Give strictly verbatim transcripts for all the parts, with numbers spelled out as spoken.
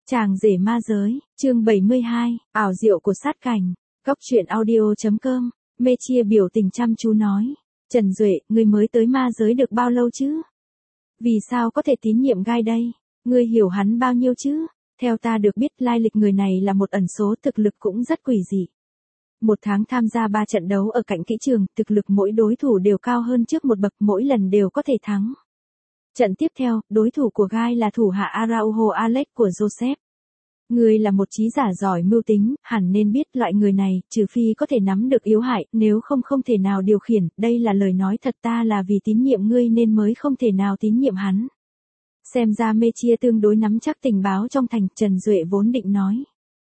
Chàng rể ma giới, chương bảy mươi hai, ảo diệu của sát cảnh. Góc truyện audio.com, mê chia biểu tình chăm chú nói. Trần Duệ, ngươi mới tới ma giới được bao lâu chứ? Vì sao có thể tín nhiệm gai đây? Ngươi hiểu hắn bao nhiêu chứ? Theo ta được biết lai lịch người này là một ẩn số, thực lực cũng rất quỷ dị. Một tháng tham gia ba trận đấu ở cạnh kỹ trường, thực lực mỗi đối thủ đều cao hơn trước một bậc, mỗi lần đều có thể thắng. Trận tiếp theo, đối thủ của gai là thủ hạ Araujo Alex của Joseph. Người là một trí giả giỏi mưu tính, hẳn nên biết loại người này, trừ phi có thể nắm được yếu hại, nếu không không thể nào điều khiển, đây là lời nói thật, ta là vì tín nhiệm ngươi nên mới không thể nào tín nhiệm hắn. Xem ra mê chia tương đối nắm chắc tình báo trong thành, Trần Duệ vốn định nói.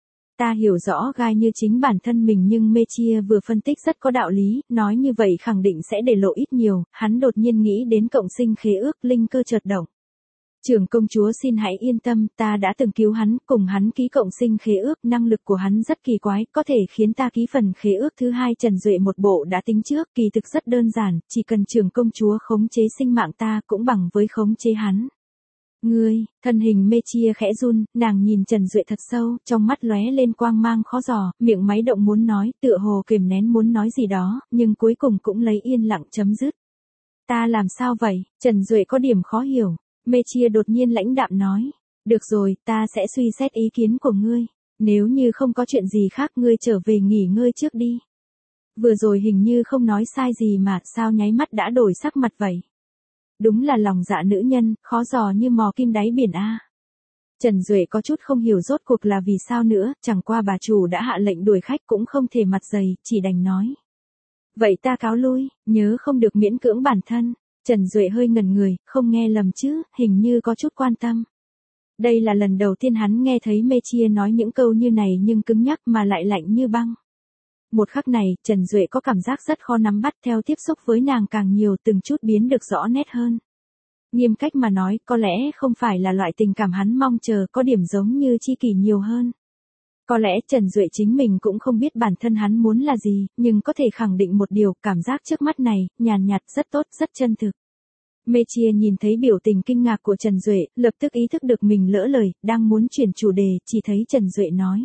Ta hiểu rõ gai như chính bản thân mình nhưng mê chia vừa phân tích rất có đạo lý, nói như vậy khẳng định sẽ để lộ ít nhiều, hắn đột nhiên nghĩ đến cộng sinh khế ước, linh cơ chợt động. Trưởng công chúa xin hãy yên tâm, ta đã từng cứu hắn, cùng hắn ký cộng sinh khế ước, năng lực của hắn rất kỳ quái, có thể khiến ta ký phần khế ước thứ hai. Trần Duệ một bộ đã tính trước, kỳ thực rất đơn giản, chỉ cần trưởng công chúa khống chế sinh mạng ta cũng bằng với khống chế hắn. Ngươi, thân hình mê chia khẽ run, nàng nhìn Trần Duệ thật sâu, trong mắt lóe lên quang mang khó dò, miệng máy động muốn nói, tựa hồ kiềm nén muốn nói gì đó, nhưng cuối cùng cũng lấy yên lặng chấm dứt. Ta làm sao vậy? Trần Duệ có điểm khó hiểu. Mê chia đột nhiên lãnh đạm nói. Được rồi, ta sẽ suy xét ý kiến của ngươi. Nếu như không có chuyện gì khác ngươi trở về nghỉ ngơi trước đi. Vừa rồi hình như không nói sai gì mà sao nháy mắt đã đổi sắc mặt vậy. Đúng là lòng dạ nữ nhân, khó dò như mò kim đáy biển a. Trần Duệ có chút không hiểu rốt cuộc là vì sao nữa, chẳng qua bà chủ đã hạ lệnh đuổi khách cũng không thể mặt dày, chỉ đành nói. Vậy ta cáo lui, nhớ không được miễn cưỡng bản thân. Trần Duệ hơi ngẩn người, không nghe lầm chứ, hình như có chút quan tâm. Đây là lần đầu tiên hắn nghe thấy mê chia nói những câu như này nhưng cứng nhắc mà lại lạnh như băng. Một khắc này, Trần Duệ có cảm giác rất khó nắm bắt, theo tiếp xúc với nàng càng nhiều từng chút biến được rõ nét hơn. Nghiêm cách mà nói, có lẽ không phải là loại tình cảm hắn mong chờ, có điểm giống như tri kỷ nhiều hơn. Có lẽ Trần Duệ chính mình cũng không biết bản thân hắn muốn là gì, nhưng có thể khẳng định một điều, cảm giác trước mắt này, nhàn nhạt, rất tốt, rất chân thực. Mê chia nhìn thấy biểu tình kinh ngạc của Trần Duệ, lập tức ý thức được mình lỡ lời, đang muốn chuyển chủ đề, chỉ thấy Trần Duệ nói.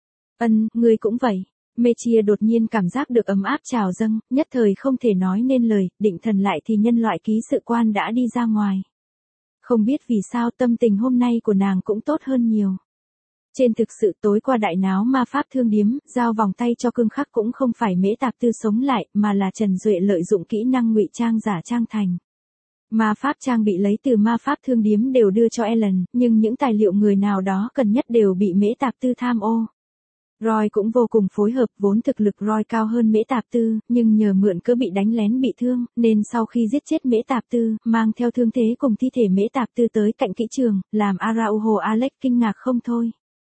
Ân, ngươi cũng vậy. Mê chia đột nhiên cảm giác được ấm áp trào dâng, nhất thời không thể nói nên lời, định thần lại thì nhân loại ký sự quan đã đi ra ngoài. Không biết vì sao tâm tình hôm nay của nàng cũng tốt hơn nhiều. Trên thực sự tối qua đại náo ma pháp thương điếm, giao vòng tay cho cương khắc cũng không phải Mễ Tạp Tư sống lại, mà là Trần Duệ lợi dụng kỹ năng ngụy trang giả trang thành. Ma pháp trang bị lấy từ ma pháp thương điếm đều đưa cho Ellen, nhưng những tài liệu người nào đó cần nhất đều bị Mễ Tạp Tư tham ô. Roy cũng vô cùng phối hợp, vốn thực lực Roy cao hơn Mễ Tạp Tư, nhưng nhờ mượn cớ bị đánh lén bị thương, nên sau khi giết chết Mễ Tạp Tư, mang theo thương thế cùng thi thể Mễ Tạp Tư tới cạnh kỹ trường, làm Araujo Alex kinh ngạc không thôi.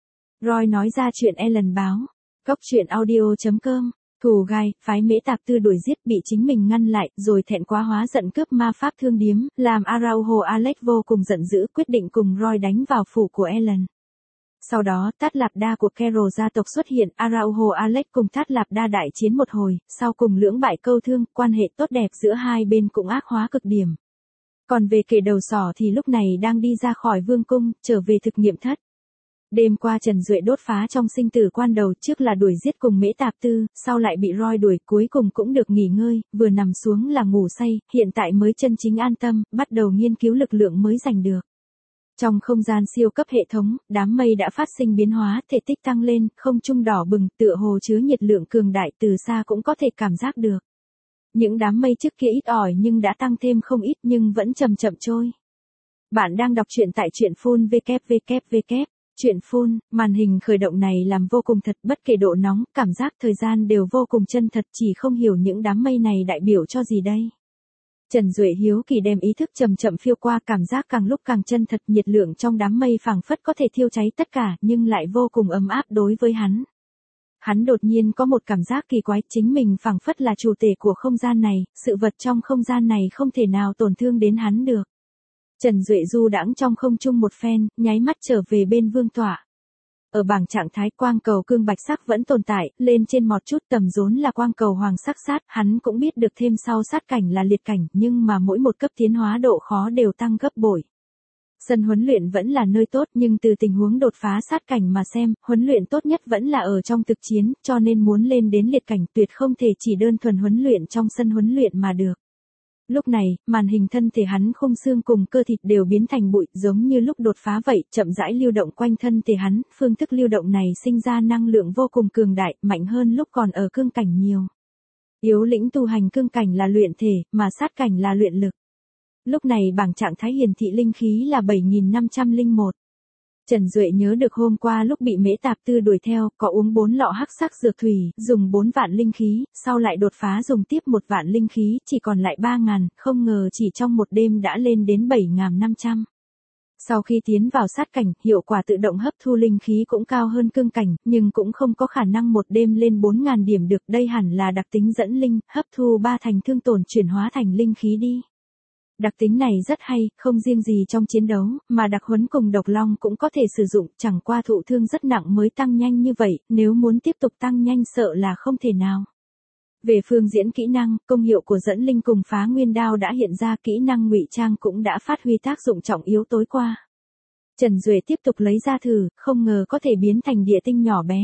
Roy nói ra chuyện Ellen báo. Góc truyện audio.com, thù gai, phái Mễ Tạp Tư đuổi giết bị chính mình ngăn lại, rồi thẹn quá hóa giận cướp ma pháp thương điếm, làm Araujo Alex vô cùng giận dữ, quyết định cùng Roy đánh vào phủ của Ellen. Sau đó, Tát Lạp Đa của Carol gia tộc xuất hiện, Araujo Alex cùng Tát Lạp Đa đại chiến một hồi, sau cùng lưỡng bại câu thương, quan hệ tốt đẹp giữa hai bên cũng ác hóa cực điểm. Còn về kẻ đầu sỏ thì lúc này đang đi ra khỏi vương cung, trở về thực nghiệm thất. Đêm qua Trần Duệ đốt phá trong sinh tử quan đầu, trước là đuổi giết cùng Mễ Tạp Tư, sau lại bị Roy đuổi, cuối cùng cũng được nghỉ ngơi, vừa nằm xuống là ngủ say, hiện tại mới chân chính an tâm, bắt đầu nghiên cứu lực lượng mới giành được. Trong không gian siêu cấp hệ thống, đám mây đã phát sinh biến hóa, thể tích tăng lên, không trung đỏ bừng, tựa hồ chứa nhiệt lượng cường đại, từ xa cũng có thể cảm giác được. Những đám mây trước kia ít ỏi nhưng đã tăng thêm không ít nhưng vẫn chậm chậm trôi. Bạn đang đọc truyện tại truyện phun vê vê vê. Truyện phun, màn hình khởi động này làm vô cùng thật, bất kể độ nóng, cảm giác thời gian đều vô cùng chân thật, chỉ không hiểu những đám mây này đại biểu cho gì đây. Trần Duệ hiếu kỳ đem ý thức chậm chậm phiêu qua, cảm giác càng lúc càng chân thật, nhiệt lượng trong đám mây phảng phất có thể thiêu cháy tất cả, nhưng lại vô cùng ấm áp đối với hắn. Hắn đột nhiên có một cảm giác kỳ quái, chính mình phảng phất là chủ tể của không gian này, sự vật trong không gian này không thể nào tổn thương đến hắn được. Trần Duệ du đãng trong không trung một phen, nháy mắt trở về bên vương tọa. Ở bảng trạng thái quang cầu cương bạch sắc vẫn tồn tại, lên trên một chút tầm rốn là quang cầu hoàng sắc sát, hắn cũng biết được thêm sau sát cảnh là liệt cảnh, nhưng mà mỗi một cấp tiến hóa độ khó đều tăng gấp bội. Sân huấn luyện vẫn là nơi tốt nhưng từ tình huống đột phá sát cảnh mà xem, huấn luyện tốt nhất vẫn là ở trong thực chiến, cho nên muốn lên đến liệt cảnh tuyệt không thể chỉ đơn thuần huấn luyện trong sân huấn luyện mà được. Lúc này, màn hình thân thể hắn khung xương cùng cơ thịt đều biến thành bụi giống như lúc đột phá vậy, chậm rãi lưu động quanh thân thể hắn, phương thức lưu động này sinh ra năng lượng vô cùng cường đại, mạnh hơn lúc còn ở cương cảnh nhiều. Yếu lĩnh tu hành cương cảnh là luyện thể, mà sát cảnh là luyện lực. Lúc này bảng trạng thái hiển thị linh khí là bảy nghìn năm trăm lẻ một. Trần Duệ nhớ được hôm qua lúc bị Mễ Tạp Tư đuổi theo, có uống bốn lọ hắc sắc dược thủy, dùng bốn vạn linh khí, sau lại đột phá dùng tiếp một vạn linh khí, chỉ còn lại ba ngàn, không ngờ chỉ trong một đêm đã lên đến bảy nghìn năm trăm. Sau khi tiến vào sát cảnh, hiệu quả tự động hấp thu linh khí cũng cao hơn cương cảnh, nhưng cũng không có khả năng một đêm lên bốn nghìn điểm được, đây hẳn là đặc tính dẫn linh, hấp thu ba thành thương tổn chuyển hóa thành linh khí đi. Đặc tính này rất hay, không riêng gì trong chiến đấu, mà đặc huấn cùng độc long cũng có thể sử dụng, chẳng qua thụ thương rất nặng mới tăng nhanh như vậy, nếu muốn tiếp tục tăng nhanh sợ là không thể nào. Về phương diễn kỹ năng, công hiệu của dẫn linh cùng phá nguyên đao đã hiện ra, kỹ năng ngụy trang cũng đã phát huy tác dụng trọng yếu tối qua. Trần Duệ tiếp tục lấy ra thử, không ngờ có thể biến thành địa tinh nhỏ bé.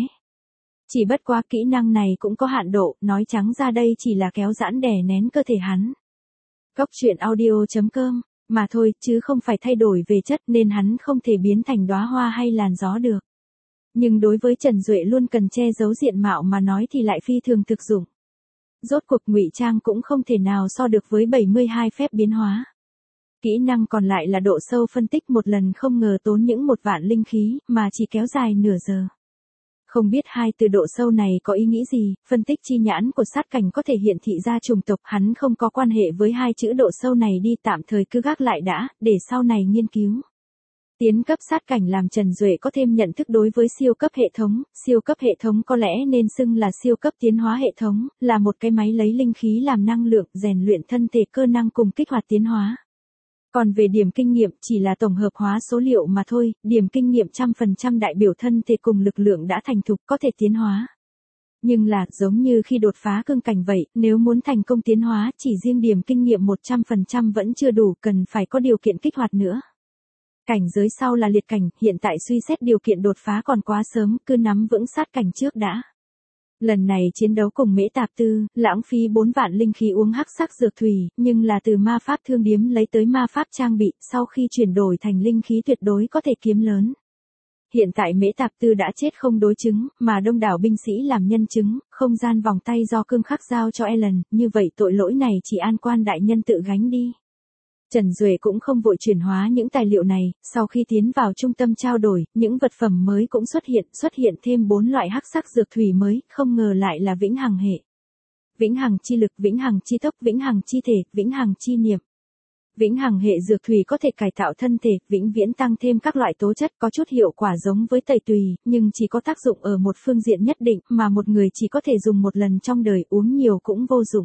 Chỉ bất quá kỹ năng này cũng có hạn độ, nói trắng ra đây chỉ là kéo giãn đè nén cơ thể hắn. Góc truyện audio chấm com, mà thôi, chứ không phải thay đổi về chất nên hắn không thể biến thành đóa hoa hay làn gió được. Nhưng đối với Trần Duệ luôn cần che giấu diện mạo mà nói thì lại phi thường thực dụng. Rốt cuộc ngụy trang cũng không thể nào so được với bảy mươi hai phép biến hóa. Kỹ năng còn lại là độ sâu phân tích, một lần không ngờ tốn những một vạn linh khí, mà chỉ kéo dài nửa giờ. Không biết hai từ độ sâu này có ý nghĩ gì, phân tích chi nhãn của sát cảnh có thể hiện thị ra chủng tộc, hắn không có quan hệ với hai chữ độ sâu này đi, tạm thời cứ gác lại đã, để sau này nghiên cứu. Tiến cấp sát cảnh làm Trần Duệ có thêm nhận thức đối với siêu cấp hệ thống, siêu cấp hệ thống có lẽ nên xưng là siêu cấp tiến hóa hệ thống, là một cái máy lấy linh khí làm năng lượng, rèn luyện thân thể cơ năng cùng kích hoạt tiến hóa. Còn về điểm kinh nghiệm chỉ là tổng hợp hóa số liệu mà thôi, điểm kinh nghiệm trăm phần trăm đại biểu thân thể cùng lực lượng đã thành thục có thể tiến hóa. Nhưng là, giống như khi đột phá cương cảnh vậy, nếu muốn thành công tiến hóa chỉ riêng điểm kinh nghiệm một trăm phần trăm vẫn chưa đủ, cần phải có điều kiện kích hoạt nữa. Cảnh giới sau là liệt cảnh, hiện tại suy xét điều kiện đột phá còn quá sớm, cứ nắm vững sát cảnh trước đã. Lần này chiến đấu cùng Mễ Tạp Tư, lãng phí bốn vạn linh khí uống hắc sắc dược thủy, nhưng là từ ma pháp thương điếm lấy tới ma pháp trang bị, sau khi chuyển đổi thành linh khí tuyệt đối có thể kiếm lớn. Hiện tại Mễ Tạp Tư đã chết không đối chứng, mà đông đảo binh sĩ làm nhân chứng, không gian vòng tay do cương khắc giao cho Ellen, như vậy tội lỗi này chỉ an quan đại nhân tự gánh đi. Trần Duệ cũng không vội chuyển hóa những tài liệu này, sau khi tiến vào trung tâm trao đổi, những vật phẩm mới cũng xuất hiện, xuất hiện thêm bốn loại hắc sắc dược thủy mới, không ngờ lại là vĩnh hằng hệ. Vĩnh hằng chi lực, vĩnh hằng chi tốc, vĩnh hằng chi thể, vĩnh hằng chi niệm. Vĩnh hằng hệ dược thủy có thể cải tạo thân thể, vĩnh viễn tăng thêm các loại tố chất, có chút hiệu quả giống với tẩy tùy, nhưng chỉ có tác dụng ở một phương diện nhất định, mà một người chỉ có thể dùng một lần trong đời, uống nhiều cũng vô dụng.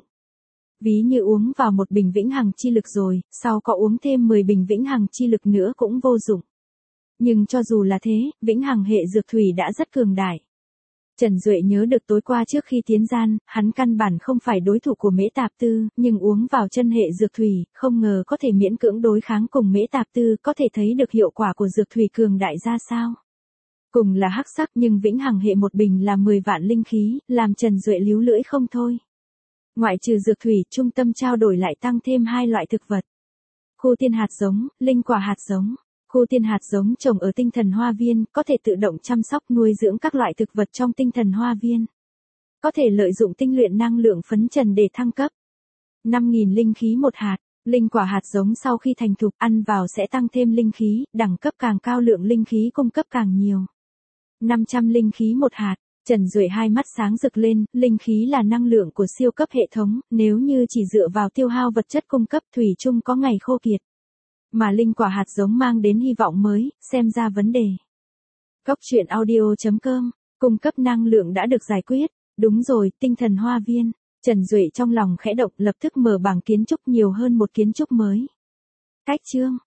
Ví như uống vào một bình vĩnh hằng chi lực rồi, sau có uống thêm mười bình vĩnh hằng chi lực nữa cũng vô dụng. Nhưng cho dù là thế, vĩnh hằng hệ dược thủy đã rất cường đại. Trần Duệ nhớ được tối qua trước khi tiến gian, hắn căn bản không phải đối thủ của Mễ Tạp Tư, nhưng uống vào chân hệ dược thủy, không ngờ có thể miễn cưỡng đối kháng cùng Mễ Tạp Tư, có thể thấy được hiệu quả của dược thủy cường đại ra sao. Cùng là hắc sắc nhưng vĩnh hằng hệ một bình là mười vạn linh khí, làm Trần Duệ líu lưỡi không thôi. Ngoại trừ dược thủy, trung tâm trao đổi lại tăng thêm hai loại thực vật. Khu tiên hạt giống, linh quả hạt giống. Khu tiên hạt giống trồng ở tinh thần hoa viên, có thể tự động chăm sóc nuôi dưỡng các loại thực vật trong tinh thần hoa viên. Có thể lợi dụng tinh luyện năng lượng phấn trần để thăng cấp. năm nghìn linh khí một hạt. Linh quả hạt giống sau khi thành thục ăn vào sẽ tăng thêm linh khí, đẳng cấp càng cao lượng linh khí cung cấp càng nhiều. năm trăm linh khí một hạt. Trần Duệ hai mắt sáng rực lên, linh khí là năng lượng của siêu cấp hệ thống, nếu như chỉ dựa vào tiêu hao vật chất cung cấp thủy chung có ngày khô kiệt. Mà linh quả hạt giống mang đến hy vọng mới, xem ra vấn đề. Góc truyện audio chấm com, cung cấp năng lượng đã được giải quyết. Đúng rồi, tinh thần hoa viên. Trần Duệ trong lòng khẽ động lập tức mở bảng kiến trúc nhiều hơn một kiến trúc mới. Cách chương.